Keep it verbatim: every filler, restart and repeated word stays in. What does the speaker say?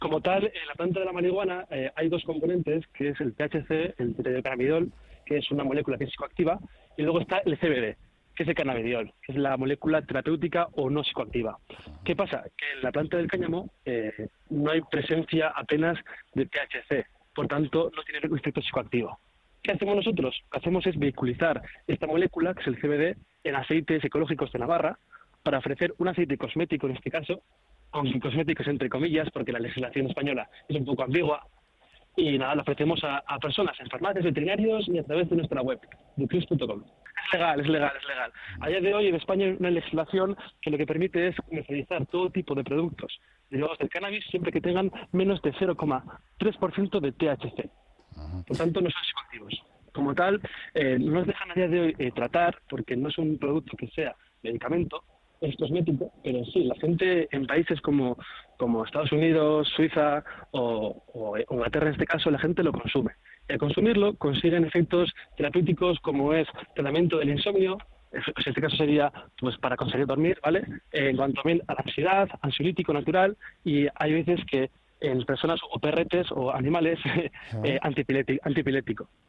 Como tal, en la planta de la marihuana eh, hay dos componentes, que es el T H C, el tetrahidrocannabinol, que es una molécula que es psicoactiva, y luego está el C B D, que es el cannabidiol, que es la molécula terapéutica o no psicoactiva. ¿Qué pasa? Que en la planta del cáñamo eh, no hay presencia apenas de T H C, por tanto no tiene un efecto psicoactivo. ¿Qué hacemos nosotros? Lo que hacemos es vehiculizar esta molécula, que es el C B D, en aceites ecológicos de Navarra, para ofrecer un aceite cosmético en este caso, aunque cosméticos entre comillas, porque la legislación española es un poco ambigua, y nada, lo ofrecemos a, a personas en farmacias, veterinarios y a través de nuestra web, duclis punto com. Es legal, es legal, es legal. A día de hoy en España hay una legislación que lo que permite es comercializar todo tipo de productos derivados del cannabis siempre que tengan menos de cero coma tres por ciento de T H C. Por tanto, no son psicoactivos. Como tal, eh, no nos dejan a día de hoy eh, tratar porque no es un producto que sea medicamento, es cosmético, pero sí, la gente en países como, como Estados Unidos, Suiza o, o Inglaterra en este caso, la gente lo consume. Y al consumirlo consiguen efectos terapéuticos como es tratamiento del insomnio, en este caso sería pues para conseguir dormir, ¿vale? Eh, en cuanto también a la ansiedad, ansiolítico natural, y hay veces que en personas o perretes o animales eh, antipileti- antipiléptico.